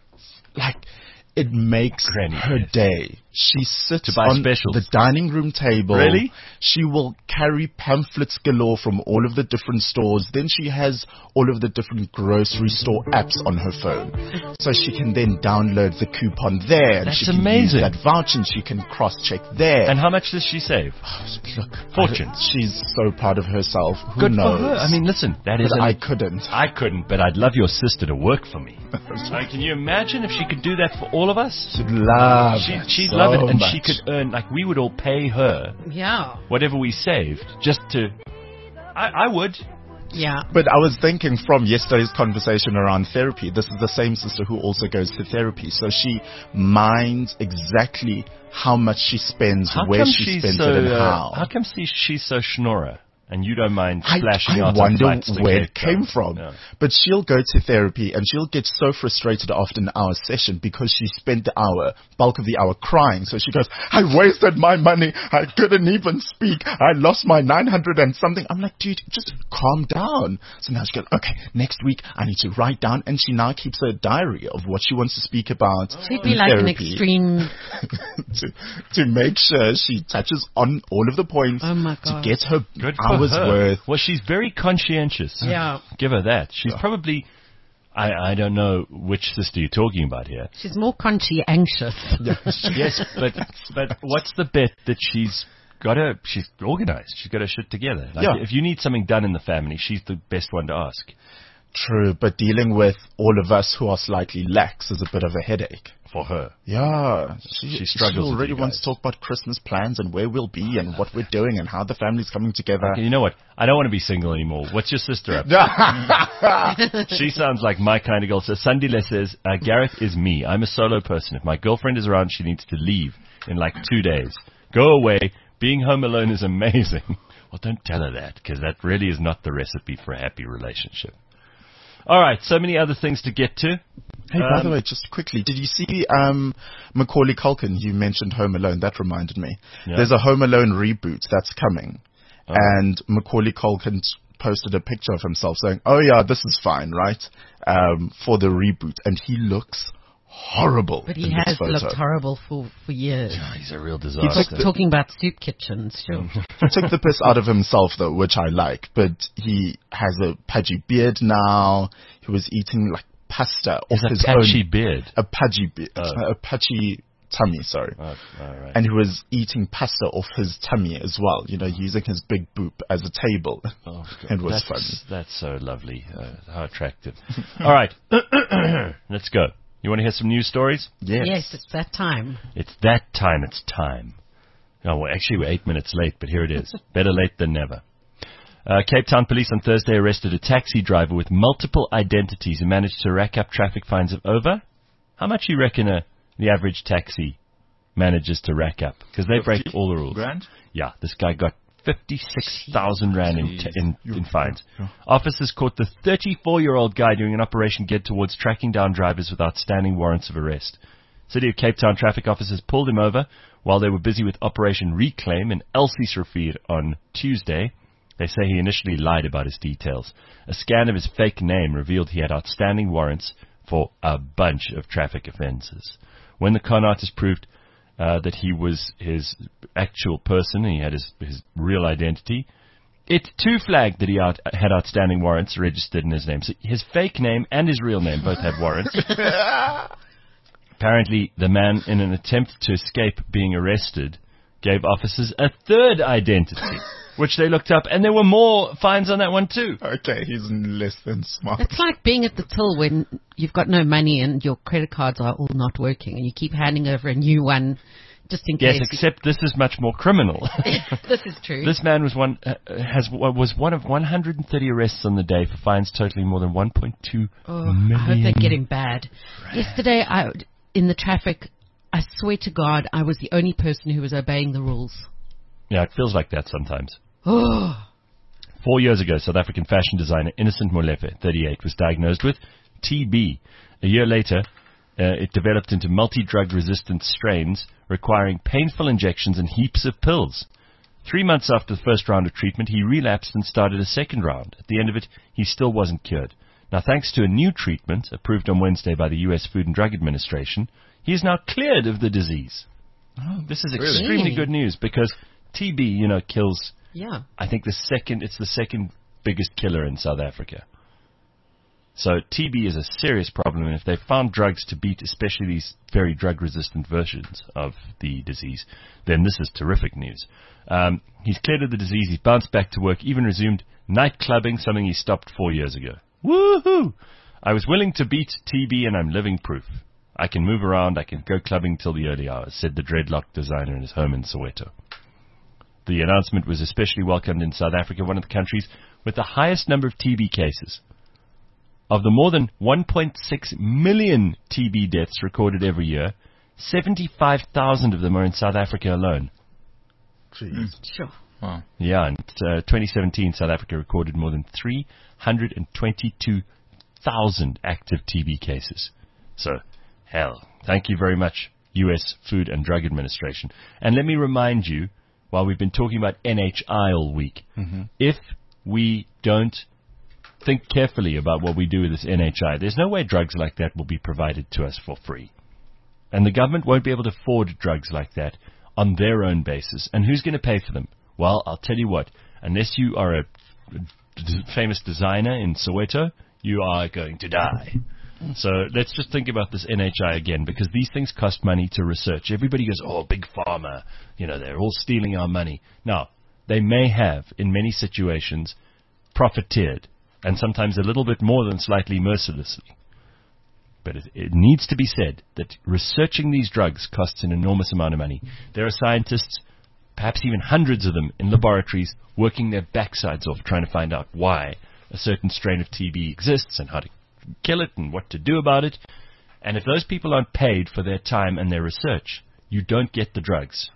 like, it makes Granny-esque. her day. She sits To buy on specials. the dining room table. Really? She will carry pamphlets galore from all of the different stores. Then she has all of the different grocery store apps on her phone. So she can then download the coupon there. And That's she can amazing. use that voucher and she can cross-check there. And how much does she save? Look, Fortunes. I- she's so proud of herself. Who Good knows? for her. I mean, listen, that is But an I couldn't. I couldn't, but I'd love your sister to work for me. Uh, can you imagine if she could do that for all of us? She'd love She, it she'd so love it, and much. she could earn, like, we would all pay her Yeah. whatever we saved just to. I, I would. Yeah. But I was thinking from yesterday's conversation around therapy, this is the same sister who also goes to therapy. So she minds exactly how much she spends, How where come she she's spends so? it, and uh, how. how come she, she's so schnorrer, and you don't mind I, splashing I out on wonder flights to where Cape it came Town? from. Yeah. But she'll go to therapy and she'll get so frustrated after an hour session because she spent the hour, bulk of the hour crying. So she goes, I wasted my money. I couldn't even speak. I lost my nine hundred and something. I'm like, dude, just calm down. So now she goes, okay, next week I need to write down. And she now keeps a diary of what she wants to speak about. She'd be in like an therapy extreme. to, to make sure she touches on all of the points Oh my to God. get her Good for hours her. worth. Well, she's very conscientious. Yeah. Give her that. She's probably. I, I don't know which sister you're talking about here. She's more conscientious anxious. Yes, but but what's the bet that she's got her? She's organized. She's got her shit together. Like, Yeah. if you need something done in the family, she's the best one to ask. True, but dealing with all of us who are slightly lax is a bit of a headache. For her. Yeah, she, She struggles She with already you wants guys. to talk about Christmas plans and where we'll be and what we're doing and how the family's coming together. Okay, you know what? I don't want to be single anymore. What's your sister up to? She sounds like my kind of girl. So Sandile says, uh, Gareth is me. I'm a solo person. If my girlfriend is around, she needs to leave in like two days. Go away. Being home alone is amazing. Well, don't tell her that, because that really is not the recipe for a happy relationship. All right, so many other things to get to. Hey, by the Um, way, just quickly, did you see um, Macaulay Culkin? You mentioned Home Alone. That reminded me. Yeah. There's a Home Alone reboot that's coming. Oh. And Macaulay Culkin t- posted a picture of himself saying, oh, yeah, this is fine, right, um, for the reboot. And he looks horrible But he in has this photo. looked horrible for, for years. Oh, he's a real Talk, disaster. talking about soup kitchens, sure. He took the piss out of himself, though, which I like. But he has a pudgy beard now. He was eating, like, pasta He's off a his patchy own... beard. A pudgy beard. Oh. A pudgy tummy, sorry. Oh, all right. And he was eating pasta off his tummy as well, you know, using his big boop as a table. Oh, It was that's, funny. That's so lovely. Uh, how attractive. All right. Let's go. You want to hear some news stories? Yes. Yes, it's that time. It's that time. It's time. Oh, well, actually, we're eight minutes late, but here it is. Better late than never. Uh, Cape Town police on Thursday arrested a taxi driver with multiple identities who managed to rack up traffic fines of over... How much you reckon a, the average taxi manages to rack up? Because they break all the rules. Grand? Yeah, this guy got fifty-six thousand rand in, t- in, in fines. Yeah. Officers caught the thirty-four-year-old guy during an operation geared towards tracking down drivers with outstanding warrants of arrest. City of Cape Town traffic officers pulled him over while they were busy with Operation Reclaim in Elsiersrivier on Tuesday. They say he initially lied about his details. A scan of his fake name revealed he had outstanding warrants for a bunch of traffic offences. When the con artist proved uh, that he was his actual person and he had his, his real identity, it too flagged that he out, had outstanding warrants registered in his name. So his fake name and his real name both had warrants. Apparently, the man, in an attempt to escape being arrested, gave officers a third identity, which they looked up, and there were more fines on that one too. Okay, he's less than smart. It's like being at the till when you've got no money and your credit cards are all not working, and you keep handing over a new one just in Yes, case. except this is much more criminal. This is true. This man was one uh, has was one of one hundred thirty arrests on the day for fines totaling more than one point two oh, million. I hope they get him bad. Yesterday, I, in the traffic, I swear to God, I was the only person who was obeying the rules. Yeah, it feels like that sometimes. Oh. Four years ago, South African fashion designer Innocent Molefe, thirty-eight, was diagnosed with T B. A year later, uh, it developed into multi-drug resistant strains requiring painful injections and heaps of pills. Three months after the first round of treatment, he relapsed and started a second round. At the end of it, he still wasn't cured. Now, thanks to a new treatment approved on Wednesday by the U S Food and Drug Administration, he is now cleared of the disease. Oh, this is really? extremely good news because T B, you know, kills, Yeah. I think the second, it's the second biggest killer in South Africa. So T B is a serious problem, and if they found drugs to beat especially these very drug-resistant versions of the disease, then this is terrific news. Um, he's cleared of the disease, he's bounced back to work, even resumed night clubbing, something he stopped four years ago. Woohoo! I was willing to beat T B, and I'm living proof. I can move around, I can go clubbing till the early hours, said the dreadlock designer in his home in Soweto. The announcement was especially welcomed in South Africa, one of the countries with the highest number of T B cases. Of the more than one point six million T B deaths recorded every year, seventy-five thousand of them are in South Africa alone. Jeez. Sure. Wow. Yeah, in uh, twenty seventeen, South Africa recorded more than three hundred twenty-two thousand active T B cases. So, hell, thank you very much, U S Food and Drug Administration. And let me remind you, while we've been talking about N H I all week, mm-hmm. if we don't think carefully about what we do with this N H I, there's no way drugs like that will be provided to us for free. And the government won't be able to afford drugs like that on their own basis. And who's going to pay for them? Well, I'll tell you what, unless you are a d- famous designer in Soweto, you are going to die. So let's just think about this N H I again, because these things cost money to research. Everybody goes, oh, big pharma, you know, they're all stealing our money. Now, they may have, in many situations, profiteered, and sometimes a little bit more than slightly mercilessly. But it, it needs to be said that researching these drugs costs an enormous amount of money. There are scientists, perhaps even hundreds of them, in laboratories working their backsides off trying to find out why a certain strain of T B exists and how to kill it and what to do about it. And if those people aren't paid for their time and their research, you don't get the drugs.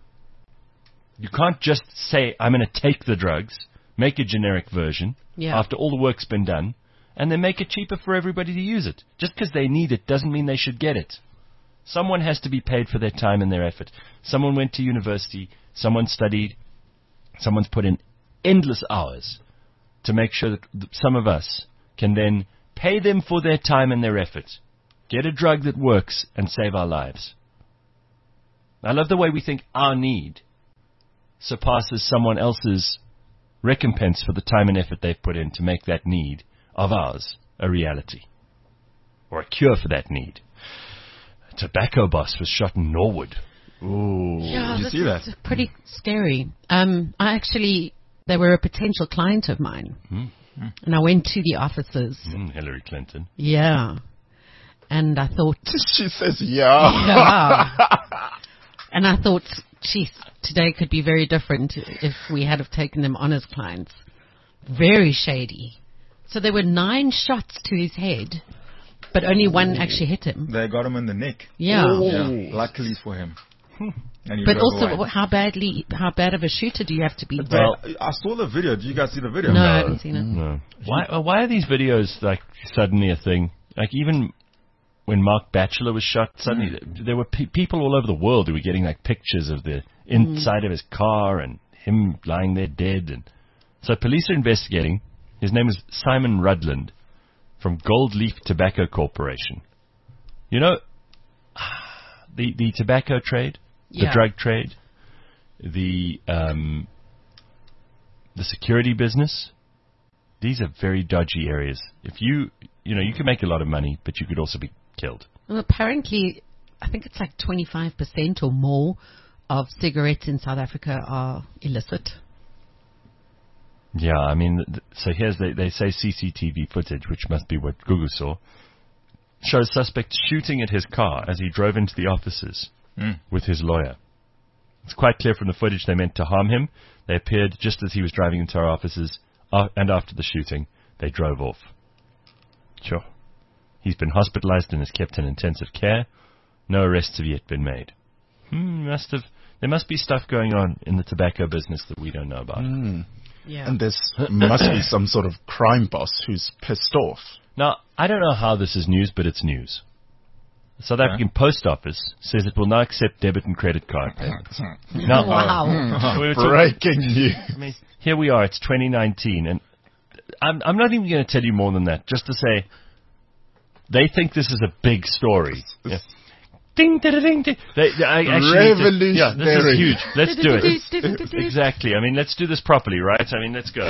You can't just say, I'm going to take the drugs, make a generic version, Yeah. after all the work's been done, and then make it cheaper for everybody to use it. Just because they need it doesn't mean they should get it. Someone has to be paid for their time and their effort. Someone went to university, someone studied, someone's put in endless hours to make sure that th- some of us can then pay them for their time and their effort, get a drug that works, and save our lives. I love the way we think our need surpasses someone else's recompense for the time and effort they've put in to make that need of ours a reality, or a cure for that need. A tobacco boss was shot in Norwood. Ooh. Yeah, Did you this see is that? pretty scary. Um, I actually, they were a potential client of mine, Mm. and I went to the offices. Mm, Hillary Clinton. Yeah, and I thought, She says, yeah. yeah, and I thought, geez, today could be very different if we had have taken them on as clients. Very shady. So there were nine shots to his head, but only one actually hit him. They got him in the neck. Yeah. Yeah, luckily for him. And he But drove also, away. wh- how badly, how bad of a shooter do you have to be? Well, I saw the video. Did you guys see the video? no, I haven't seen it. No. Why? uh, Why are these videos like suddenly a thing? Like even when Mark Batchelor was shot, suddenly th- there were pe- people all over the world who were getting like pictures of the inside of his car and him lying there dead. And so police are investigating. His name is Simon Rudland from Gold Leaf Tobacco Corporation. You know, the the tobacco trade, the Yeah. drug trade, the um, the security business. These are very dodgy areas. If you, you know, you can make a lot of money, but you could also be killed. Well, apparently, I think it's like twenty-five percent or more of cigarettes in South Africa are illicit. Yeah, I mean, th- so here's they they say C C T V footage, which must be what Google saw, shows suspect shooting at his car as he drove into the offices Mm. with his lawyer. It's quite clear from the footage they meant to harm him. They appeared just as he was driving into our offices, uh, and after the shooting, they drove off. Sure. He's been hospitalized and is kept in intensive care. No arrests have yet been made. Hmm, must have. There must be stuff going on in the tobacco business that we don't know about. Yeah. And this must be some sort of crime boss who's pissed off. Now, I don't know how this is news, but it's news. The South African Post Office says it will now accept debit and credit card payments. Now, Wow. we were talking- Breaking news. I mean, here we are, it's twenty nineteen, and I'm, I'm not even going to tell you more than that, just to say they think this is a big story. Yeah. Ding, ding, ding, ding. They, they, I actually need to- yeah, this is Revolutionary. huge. Let's do it. Exactly. I mean, let's do this properly, right? I mean, let's go.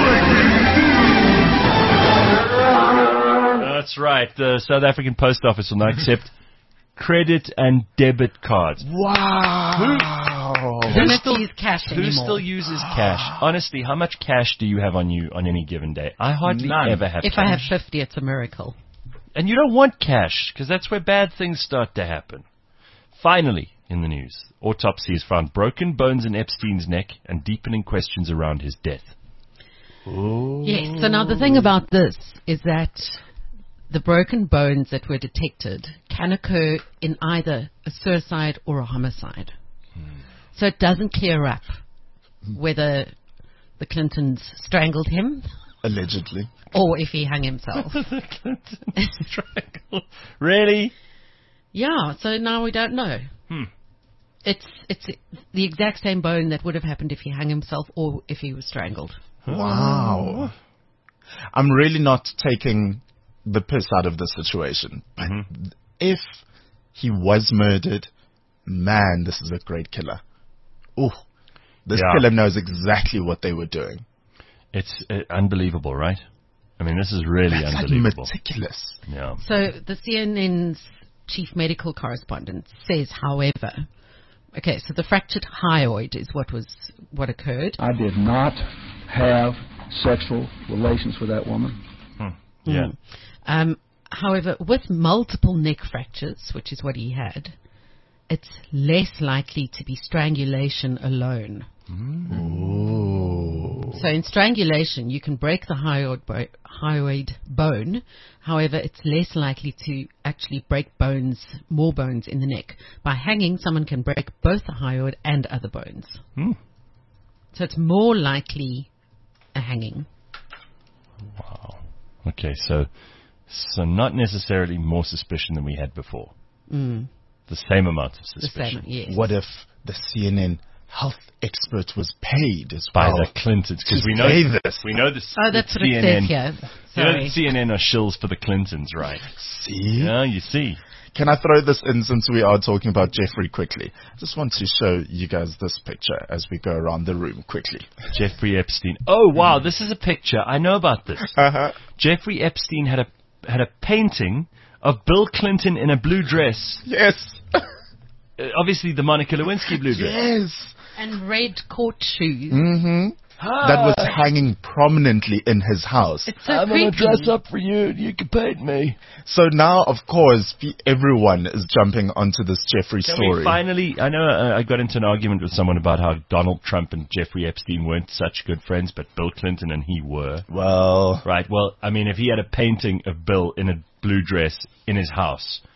That's right. The South African Post Office will now accept credit and debit cards. Wow. They don't have to use cash Who anymore. still uses cash? Honestly, how much cash do you have on you on any given day? I hardly None. ever have If cash. I have fifty, it's a miracle. And you don't want cash, because that's where bad things start to happen. Finally, in the news, autopsy has found broken bones in Epstein's neck and deepening questions around his death. Yes. So now the thing about this is that the broken bones that were detected can occur in either a suicide or a homicide. So it doesn't clear up whether the Clintons strangled him Allegedly. or if he hung himself. Strangle. Really? Yeah, so now we don't know. Hmm. It's it's the exact same bone that would have happened if he hung himself or if he was strangled. Wow. I'm really not taking the piss out of the situation. But if he was murdered, man, this is a great killer. Ooh. This Yeah. killer knows exactly what they were doing. It's uh, unbelievable, right? I mean, this is really That's like unbelievable. meticulous. Yeah. So the C N N's chief medical correspondent says, however, okay, so the fractured hyoid is what was what occurred. I did not have sexual relations with that woman. Yeah. Um, however, with multiple neck fractures, which is what he had, it's less likely to be strangulation alone. So in strangulation, you can break the hyoid, bo- hyoid bone. However, it's less likely to actually break bones, more bones in the neck. By hanging, someone can break both the hyoid and other bones. Hmm. So it's more likely a hanging. Wow. Okay, so so not necessarily more suspicion than we had before. Mm, The same amount of the suspicion. same, yes. What if the C N N health expert was paid as By well? the Clintons, because To we know say this. we know the Oh, that's the what it C N N. says here. You know Sorry. the C N N are shills for the Clintons, right? See? Yeah, you see. Can I throw this in since we are talking about Jeffrey quickly? I just want to show you guys this picture as we go around the room quickly. Jeffrey Epstein. Oh wow, this is a picture. I know about this. Uh-huh. Jeffrey Epstein had a had a painting of Bill Clinton in a blue dress. Yes. Uh, obviously, the Monica Lewinsky blue dress. Yes. And red court shoes. Mm-hmm. That was hanging prominently in his house. It's so I'm going to creepy. dress up for you and you can paint me. So now, of course, pe- everyone is jumping onto this Jeffrey Can story. we finally? I know uh, I got into an argument with someone about how Donald Trump and Jeffrey Epstein weren't such good friends, but Bill Clinton and he were. Well, Right. Well, I mean, if he had a painting of Bill in a blue dress in his house,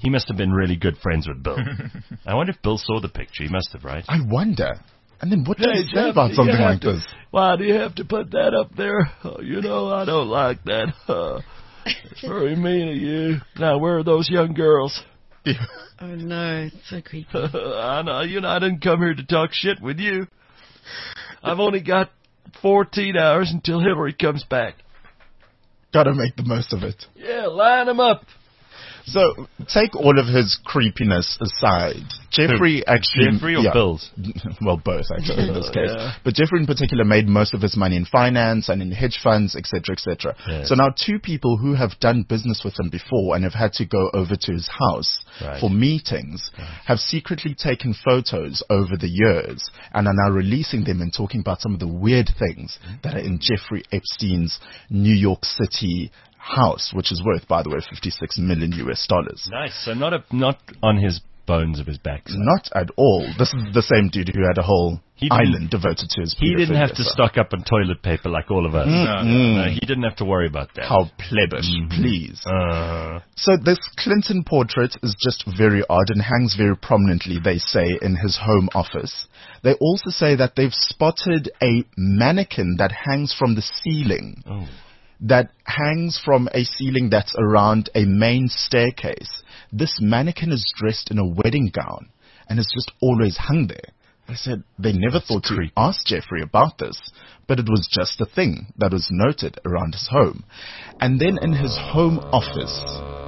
He must have been really good friends with Bill. I wonder if Bill saw the picture. He must have, right? I wonder. And then what do Hey, you say Jeff, about you something have like to- this? Why do you have to put that up there? Oh, you know, I don't like that. Uh, it's very mean of you. Now, where are those young girls? Oh no, it's so creepy. I know, you know, I didn't come here to talk shit with you. I've only got fourteen hours until Hillary comes back. Gotta make the most of it. Yeah, line them up. So, take all of his creepiness aside. Jeffrey actually... Jeffrey or yeah. Bill's? Well, both, actually, in this case. Yeah. But Jeffrey in particular made most of his money in finance and in hedge funds, et cetera, et cetera. Yes. So now two people who have done business with him before and have had to go over to his house Right. for meetings have secretly taken photos over the years and are now releasing them and talking about some of the weird things that are in Jeffrey Epstein's New York City house, which is worth, by the way, fifty-six million U S dollars. Nice. So not a, not on his bones of his backside. Not at all. This is the same dude who had a whole He didn't- island devoted to his He didn't have to pedophilia, so- stock up on toilet paper like all of us. Mm. No, he didn't have to worry about that. How plebbish, please. Uh, So this Clinton portrait is just very odd and hangs very prominently, they say, in his home office. They also say that they've spotted a mannequin that hangs from the ceiling. oh. That hangs from a ceiling that's around a main staircase. This mannequin is dressed in a wedding gown and has just always hung there. They said they never thought creepy. to ask Jeffrey about this, but it was just a thing that was noted around his home. And then in his home office,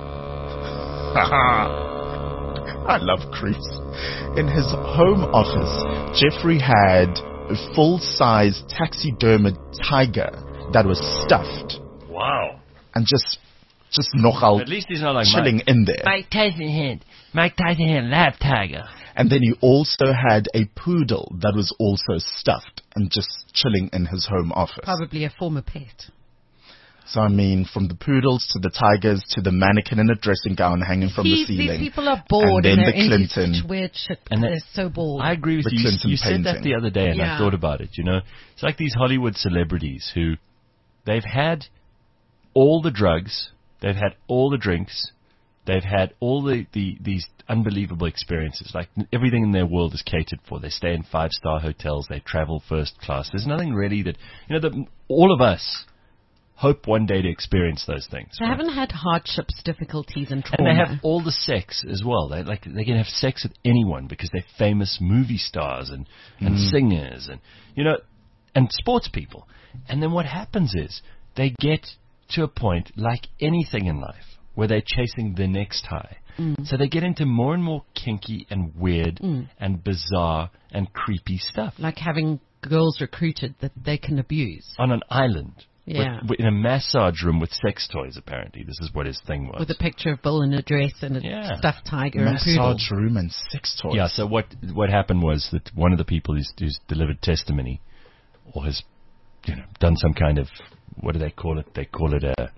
I love creeps. In his home office, Jeffrey had a full-size taxidermed tiger that was stuffed Wow. and just just nogal At least he's not like chilling Mike. in there. Mike Tyson had, Mike Tyson had a lap tiger. And then he also had a poodle that was also stuffed and just chilling in his home office. Probably a former pet. So I mean, from the poodles to the tigers to the mannequin in a dressing gown hanging from These, the ceiling. these people are bored and then they're the into Clinton. such weird shit. And that- They're so bored. I agree with The you. Clinton You said that painting. the other day, and I Yeah. thought about it. You know, it's like these Hollywood celebrities who they've had all the drugs, they've had all the drinks, they've had all the, the these unbelievable experiences. Like everything in their world is catered for. They stay in five star hotels, they travel first class. There's nothing really that you know. The, all of us hope one day to experience those things. They right? haven't had hardships, difficulties, and And trauma. they have all the sex as well. They like they can have sex with anyone because they're famous movie stars and and singers and you know and sports people. And then what happens is they get to a point like anything in life where they're chasing the next high. So they get into more and more kinky and weird and bizarre and creepy stuff like having girls recruited that they can abuse on an island. Yeah. With, in a massage room with sex toys, apparently. This is what his thing was. with a picture of Bill in a dress and a Yeah. stuffed tiger and poodle. Massage room and sex toys. Yeah, so what what happened was that one of the people who's, who's delivered testimony or has you know done some kind of, what do they call it? They call it a,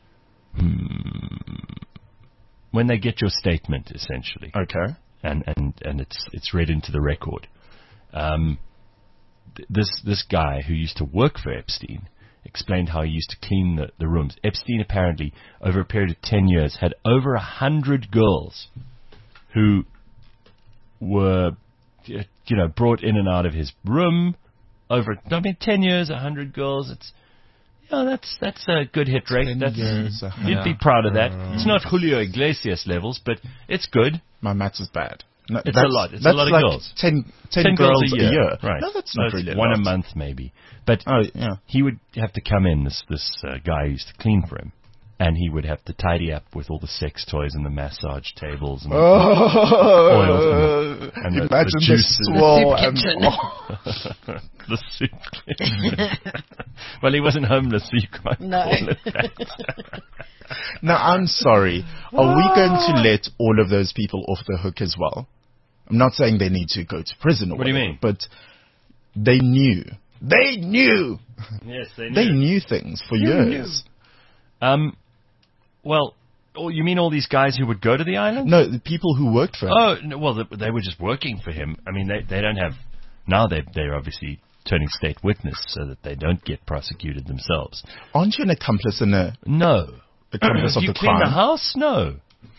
hmm, when they get your statement, essentially. Okay. and and and it's it's read into the record. Um, th- this this guy who used to work for Epstein explained how he used to clean the, the rooms. Epstein apparently, over a period of ten years, had over a hundred girls who were, y- you know, brought in and out of his room. Over, I mean, ten years, a hundred girls. It's, you know, that's that's a good hit rate. Ten That's, years, a you'd be hundred proud of that. It's not Julio Iglesias levels, but it's good. My maths is bad. No, It's that's- a lot. It's a that's lot of like girls. Ten, ten, Ten girls, girls a year. Right. No, that's No, not it's really a one lot. a month maybe. But Oh, yeah. he would have to come in, this this uh, guy who used to clean for him, and he would have to tidy up with all the sex toys and the massage tables and, Oh, Oils and- and the- imagine the the, juices. swirl The and soup oh. the soup kitchen. Well, he wasn't homeless, so you can't No. call it that. Now, I'm sorry. Are we going to let all of those people off the hook as well? I'm not saying they need to go to prison or What do you whatever, mean? but they knew. They knew. Yes, they knew. They knew things for years. Um, well, oh, you mean all these guys who would go to the island? No, the people who worked for him. Oh, no, well, they, they were just working for him. I mean, they they don't have now. They they're obviously turning state witness so that they don't get prosecuted themselves. Aren't you an accomplice in a No, accomplice of you the clean crime? the house? No,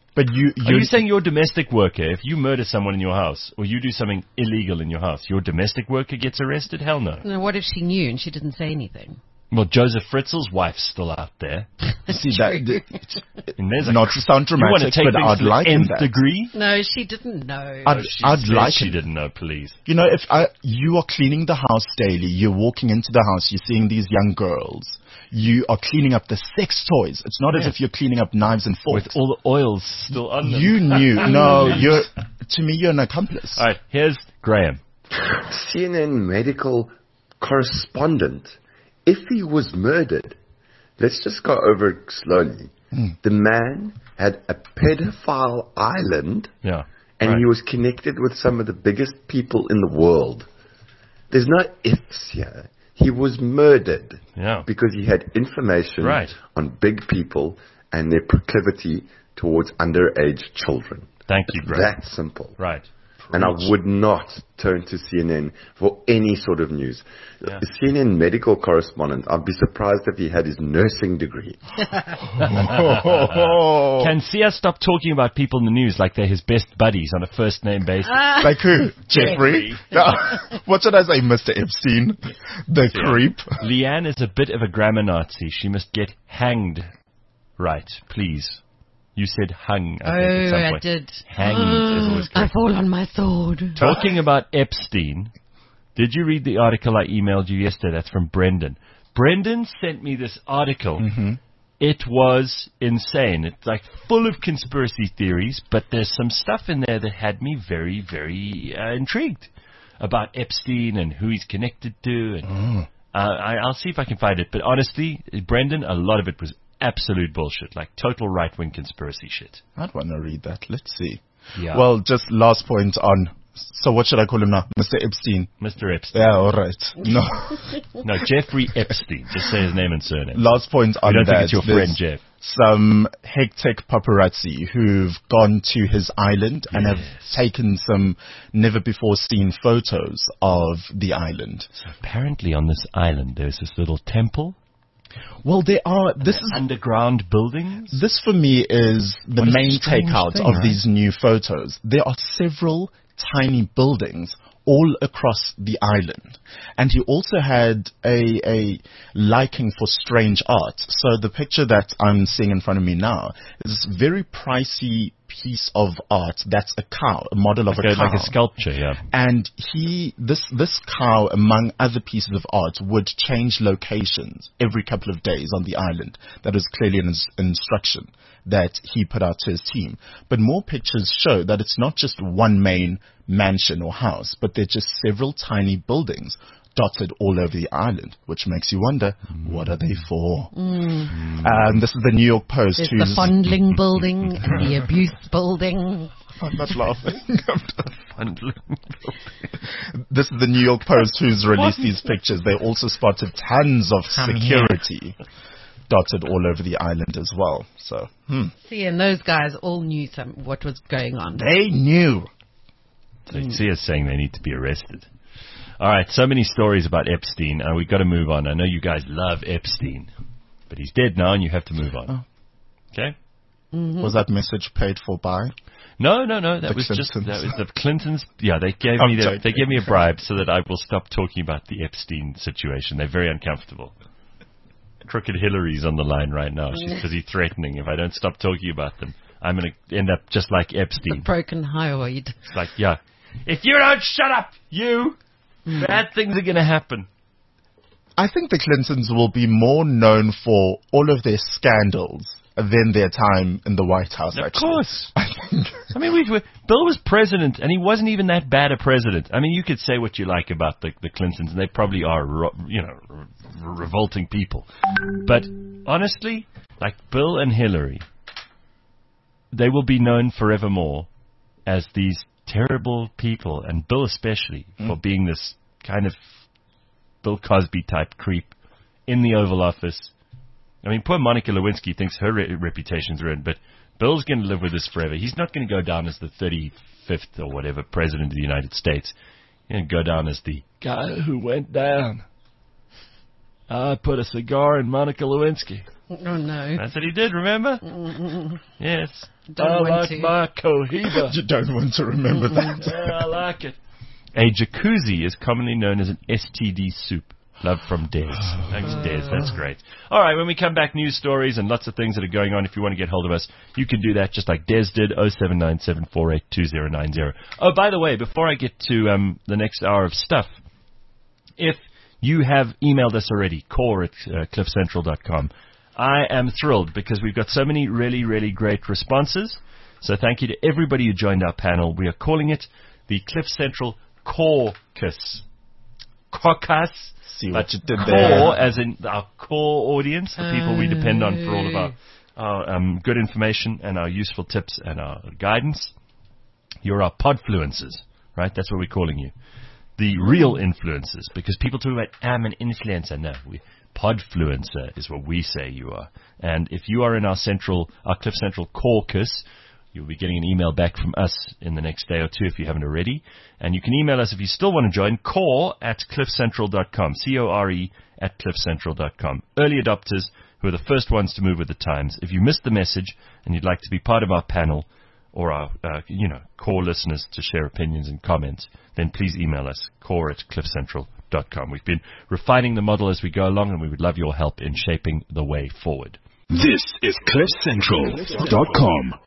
But you, Are you saying your domestic worker, if you murder someone in your house or you do something illegal in your house, your domestic worker gets arrested? Hell no. No, what if she knew and she didn't say anything? Well, Joseph Fritzl's wife's still out there. see that? th- And there's a not to sound you want dramatic, to take but things I'd to the like in nth that. degree? No, she didn't know. I'd, She I'd said like she it. didn't know, please. You know, if I, you are cleaning the house daily, you're walking into the house, you're seeing these young girls, you are cleaning up the sex toys. It's not as Yeah. if you're cleaning up knives and forks. With all the oils still on them. You knew. No, you're, to me, you're an accomplice. All right, here's Graham. C N N medical correspondent, if he was murdered, let's just go over it slowly. Mm. The man had a pedophile island, Yeah. and right. he was connected with some of the biggest people in the world. There's no ifs here. He was murdered Yeah. because he had information Right. on big people and their proclivity towards underage children. Thank you, It's Graham. that simple. Right. And I would not turn to C N N for any sort of news. Yeah. The C N N medical correspondent, I'd be surprised if he had his nursing degree. Can Sia stop talking about people in the news like they're his best buddies on a first name basis? Like who? Jeffrey? No. What should I say, Mister Epstein? The Yeah. creep? Leanne is a bit of a grammar Nazi. She must get hanged. Right, please. You said hung, I think, at Oh, some I point. did. Hanged is always I correct. fall on my sword. Talking about Epstein, did you read the article I emailed you yesterday? That's from Brendan. Brendan sent me this article. Mm-hmm. It was insane. It's like full of conspiracy theories, but there's some stuff in there that had me very, very uh, intrigued about Epstein and who he's connected to. And Mm. uh, I, I'll see if I can find it. But honestly, Brendan, a lot of it was absolute bullshit, like total right-wing conspiracy shit. I'd want to read that. Let's see. Yeah. Well, just last point on, so what should I call him now? Mister Epstein. Mister Epstein. Yeah, all right. No. No, Jeffrey Epstein. Just say his name and surname. Last point on I don't that. think it's your friend, There's Jeff. Some hectic paparazzi who've gone to his island and have Yes. taken some never-before-seen photos of the island. Apparently on this island there's this little temple, Well, there are. This is underground buildings. This for me is the What a main strange takeout thing, of right? these new photos. There are several tiny buildings all across the island. And he also had a, a liking for strange art. So the picture that I'm seeing in front of me now is this very pricey piece of art that's a cow, a model of Like a a, cow. like a sculpture, yeah. And he, this, this cow, among other pieces of art, would change locations every couple of days on the island. That is clearly an ins- instruction that he put out to his team. But more pictures show that it's not just one main mansion or house, but they're just several tiny buildings dotted all over the island, which makes you wonder, what are they for? Mm. Um, this is the New York Post. There's who's the fondling building and the abuse building. I'm not laughing. This is the New York Post who's released these pictures. They also spotted tons of security dotted all over the island as well. So, hmm. See, and those guys all knew some what was going on. They knew. So you see us saying they need to be arrested. All right, so many stories about Epstein. Uh, we've got to move on. I know you guys love Epstein, but he's dead now and you have to move on. Oh. Okay? Mm-hmm. Was that message paid for by? No, no, no. That The was just that Clintons. was the Clintons. Yeah, they gave I'm me the, joking. they gave me a bribe so that I will stop talking about the Epstein situation. They're very uncomfortable. Crooked Hillary's on the line right now. She's busy threatening if I don't stop talking about them, I'm going to end up just like The Epstein. broken hyoid. It's like, yeah, if you don't shut up, you, bad things are going to happen. I think the Clintons will be more known for all of their scandals than their time in the White House, Of actually. course. I think. I mean, we, we, Bill was president, and he wasn't even that bad a president. I mean, you could say what you like about the, the Clintons, and they probably are, ro- you know, re- revolting people. But honestly, like Bill and Hillary, they will be known forevermore as these terrible people, and Bill especially, Mm. for being this kind of Bill Cosby type creep in the Oval Office. I mean, poor Monica Lewinsky thinks her re- reputation's ruined, but Bill's going to live with this forever. He's not going to go down as the thirty-fifth or whatever president of the United States. He's going to go down as the Guy who went down. I put a cigar in Monica Lewinsky. Oh, no. That's what he did, remember? Yes. Don't I want like to. my Cohiba. You don't want to remember that. Yeah, I like it. A jacuzzi is commonly known as an S T D soup. Love from Des. Thanks, Des. That's great. All right, when we come back, news stories and lots of things that are going on. If you want to get hold of us, you can do that just like Des did, oh seven nine seven four eight two oh nine oh. Oh, by the way, before I get to um, the next hour of stuff, if you have emailed us already, core at uh, cliff central dot com, I am thrilled because we've got so many really, really great responses. So thank you to everybody who joined our panel. We are calling it the Cliff Central Caucus. Caucus. See what you did core, there. as in our core audience, the people we depend on for all of our, our um, good information and our useful tips and our guidance. You're our podfluencers, right? That's what we're calling you. The real influencers, because people talk about, I'm an influencer. No, we, podfluencer is what we say you are. And if you are in our central, our Cliff Central caucus, you'll be getting an email back from us in the next day or two if you haven't already. And you can email us if you still want to join, core at cliff central dot com, C O R E at cliff central dot com. Early adopters who are the first ones to move with the times. If you missed the message and you'd like to be part of our panel or our, uh, you know, core listeners to share opinions and comments, then please email us, core at cliff central dot com. We've been refining the model as we go along, and we would love your help in shaping the way forward. This is cliff central dot com.